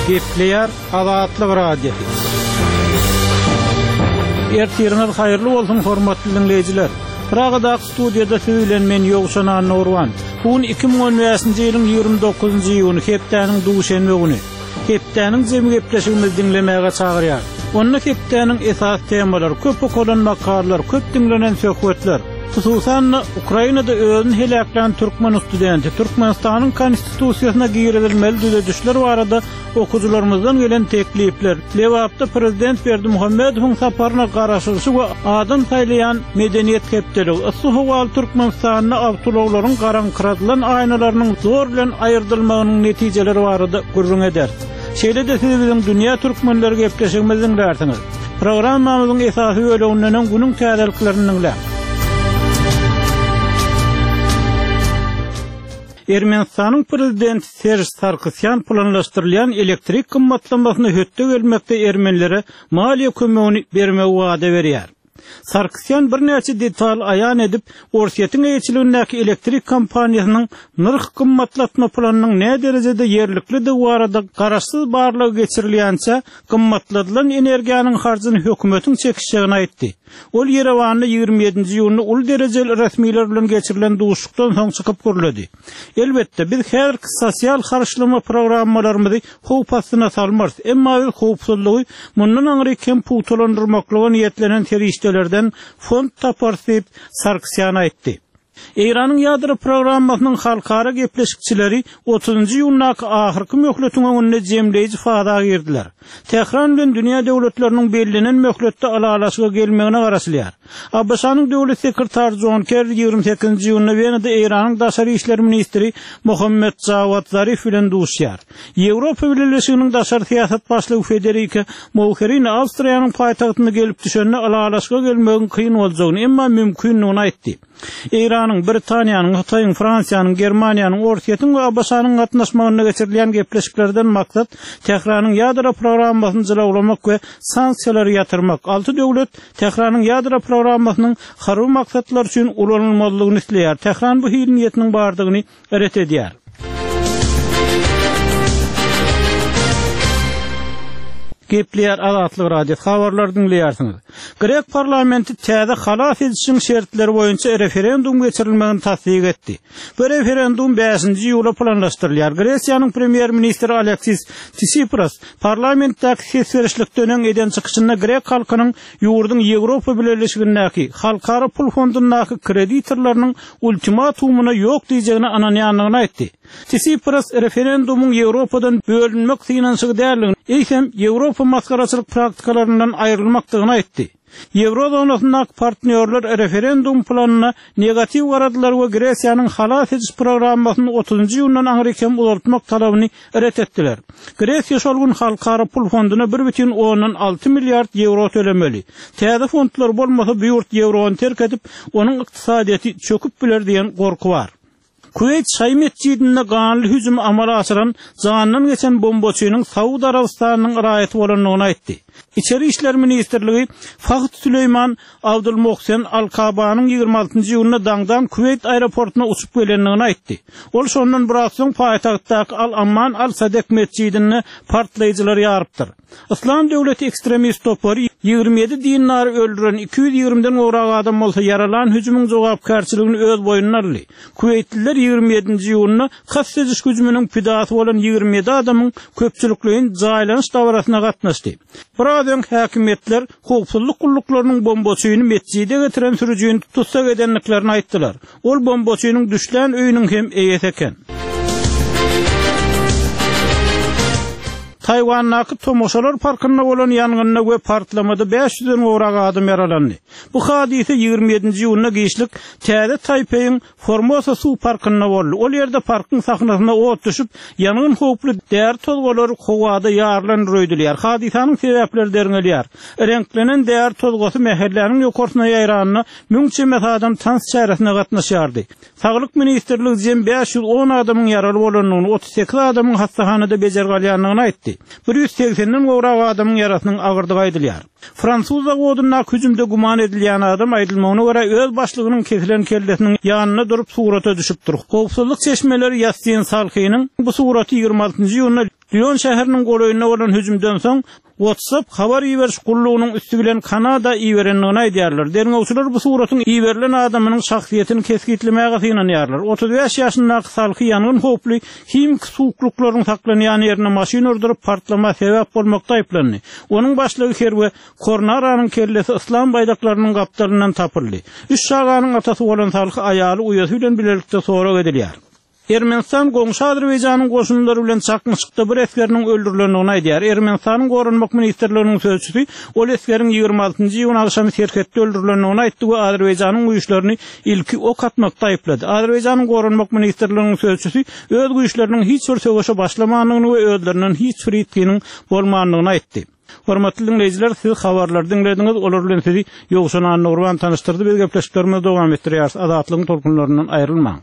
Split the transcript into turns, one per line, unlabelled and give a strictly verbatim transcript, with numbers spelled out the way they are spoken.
Gepleýär Azatlyk radiosu. Ertiriniz haýyrly bolsun hormatly dinleýijiler. Pragada studiýada söýlenmen ýogşana Nurwan. Bugün iki bin on beşinji ýylyň ýygrimi dokuzunjy ýyly hepdeniň duşenme güni. Hepdeniň jemy gepleşigimizi dinlemäge çagyrýar. Onda hepdeniň esas temalary, köp okulan makallar, köp dinlenen söhbetler. Hususan Ukrainada özüni helaklan Türkmen studenti, Türkmenistanyň konstitusiýasyna giýirilmeli düzedişler barada okuwçylarymyzdan gelen teklipler. Lewapda prezident Berdimuhammedowyň saparyna garaşyrsy we adam saýlayan medeniýet hepdeligi. Yssyhowal Türkmenistanyň awtologlaryň garankıradylan aýnalarynyň zor bilen aýryldylmagynyň netijeleri barada gurrun eder. Şeýle de siz biziň dünýä türkmenleri gepleşigimizi dinlersiňiz. Programmamyzyň esasy bölüminiň günüň täzeliklerini dinler. Ermenistanyň prezidenti Serj Sarkisyan planlaşdyrylýan elektrik gymmatlamasyny hötte gelmekde ermenilere maliýe kömegini bermegi wada berýär. Sarkisyan bir näçe detal aýan edip, Orsiýetiň eýçiligindäki elektrik kompaniýasynyň nyrh gymmatlatma planynyň näme derejede ýerlikli de barada garaşsyz barlygy geçirilýänçe gymmatladylan energiýanyň harjyny hökümetiň çekişigini aýtdy. Ol Yerewanda ýygrimi ýedinji ýylyny ul derejeli resmiýler bilen geçirilen duşukdan soň çykyp görüldi. Elbetde biz her sosial harçlama programmalarymyzy howp astyna salmaz. Emma howpsuzlygy mundan aňry kim putulandyrmaklygy niýetlenen terişdelerden fond taparsyp Sarkisyan aýtdy. Eýranyň ýadro programmasynyň halkara gepleşikçileri otuzunjy ýylyň ahyrky möhletine önüne jemleýici fada girdiler. Tehran bilen dünýä döwletleriniň bellenen möhletde alalaşyga gelmegine garaşylýar. A B S-nyň döwlet sekretary John Kerry ýygrimi sekizinji ýylyna Wenada Eýranyň daşary işler ministri Mohammed Javad Zarif bilen duşýar. Ýewropa Birleşiginiň daşary siýasat başlygy Federica Mogherini Awstriýanyň paýtagtyna gelip düşende alalaşyga gelmegi kyn boljagyny, emma mümkinligini aýtdy. Eýranyň, Britaniýanyň, Hitaýyň, Fransiýanyň, Germaniýanyň, Orsiýetiň we A B S-nyň gatnaşmagyna geçirilýän gepleşiklerden maksat Tehranyň ýadro programmasyny jylawlamak we sanksiýalary ýatyrmak. Altı döwlet Tehranyň ýadro programmasynyň harby maksatlar üçin ulanylmalygyny isleýär. Tehran bu hil niýetiniň bardygyny eret edýär. Gepleýär Azatlyk radiosu habarlar dinleýärsiňiz. Grek parlamenti täze halas edişiň şertleri boýunça referendum geçirilmegini tasdik etdi. Bu referendum beşinji ýyla planlaşdyrylýar. Gresiýanyň premier ministri Aleksis Tsipras parlamentdäki kesverişlik dönen eden çykyşynda Grek halkynyň ýurduň Ýewropa Birleşigindäki halkara pul fondundaky kreditorlarynyň ultimatumuna ýok diýjegini ananýanlygyny aýtdy. Tsipras referendumuň Ýewropadan bölünmek finansygy däldigini, eýsem Ýewropa maskaraçylyk praktikalaryndan aýrylmakdygyny aýtdy. Eurozonasyndaky partnerler referendum planyna negativ garadylar we Gresiýanyň halas ediş programmasyny otuzunjy ýyldan aňrykem uzatmak talabyny ret etdiler. Gresiýa şol gün halkara pul fonduna bir butun ondan alty milliard euro tölemeli. Täze fondlar bolmasa bu ýurt Ýewrony terk edip, onuň ykdysadyety çöküp biler diýen gorku bar. Kuveyt Şaý mescidine ganly hüjüm amala aşyran zandan geçen bombaçynyň Saudi Arabistanyň raýaty bolanlygyny aýtdy. İçeri işler ministrligi Fahd Süleyman Abdulmohsen Al-Kabanyň ýygrimi altynjy ýylyna daňdan Kuveyt aeroportuna uçup gelenligini aýtdy. Ol şondan biraz soň paýtagtdaky Al-Amman Al-Sadek mescidine partlaýjylar ýarypdyr. Islam döwleti ekstremist topary ýygrimi ýedi dinary öldüren iki yüz ýigrimden ograk adam bolsa yaralan hüjümüň jogapkärçiligini öz boýnuna aldy. Kuveytliler ýygrimi ýedinji ýylyna hassediş hüjümüniň pidasy bolan ýygrimi ýedi adamyň köpçülikligiň jaýlanyş dawrasyna gatnaşdy. Buradan häkimetler howpsuzlyk gulluklarının bombaçyny mescide getiren sürüjüni tutsak edenliklerini aýtdylar. Ol bombaçynyň düşlän öýüniň hem eýet eken. Taywandaky Tomoşalar parkynda bolan ýangynna we partlamada beş yüzden ograk adam yaralandy. Bu hadise ýygrimi ýedinji ýylyna geçlik täze Taipeiň Formosa suw parkynda boldy. Ol ýerde parkyň sahnasyna ot düşüp, ýangyn howply där tozgolary howada ýarlan röýdülýär. Hadisanyň sebäpleri deriňelýär. Renklenen där tozgosy mähelläniň ýokarsyna ýaýranyna müňçe adam tans çäresine gatnaşýardy. Saglyk ministrligi jem beş yüz on adamyň yaraly bolanyny, otuz sekiz adamyň hastahanada bejergalýanlygyny aýtdy. bir yüz seksen ograk adamyň yarasynyň agyrdygy aýdylýar. Fransuz zawodyna hüjümde guman edilýän adam aýdylmagyna görä öz başlygynyň kesilen kellesiniň ýanyna durup surata düşüpdir. Howpsuzlyk çeşmeleri ýasyn salkynyň bu suraty ýygrimi altynjy ýylyna Lyon şäheriniň goraýyna bolan hüjümden soň WhatsApp habar iýeriş gullugynyň üstü bilen Kanada iýerenligini aýdýarlar. Derňewçiler bu suratyň iýerilen adamynyň şahsiýetini keskitlemäge synanýarlar. otuz beş ýaşyndaky salky ýangyn hoply himik suwuklaryň saklanýan ýerine maşina urduryp partlama sebäp bolmakda aýplandy. Onuň başlygy Herwe Kornaranyň kellesi islam baýdaklarynyň gapdaryndan tapyldy. Üç şaganyň atasy bolan salky aýaly uýasy bilen bilelikde sorak edilýär. Ermenistan goňşy Azerbaýjanyň goşunlary bilen çakmyşykda bir eskeriniň öldürilendigini aýdýar. Ermenistanyň Gorunmak ministrliginiň sözçüsi ol eskeriň ýygrima altynjy iýun agşamy Serketde öldürilendigini aýtdy we Azerbaýjanyň güýçlerini ilki ok atmakda aýplady. Azerbaýjanyň Gorunmak ministrliginiň sözçüsi öz güýçleriniň hiç bir söwüşe başlamagyny we özleriniň hiç bir ýetginiň bolmagyny aýtdy. Hormatly dinleyijiler, siz habarlar dinlediňiz, olar bilen sizi ýogşan Nurwan tanıştyrdy. Biz gepleşiklerimizi dowam etdirýäris. Azatlygyň tolkunlaryndan aýrylmaň.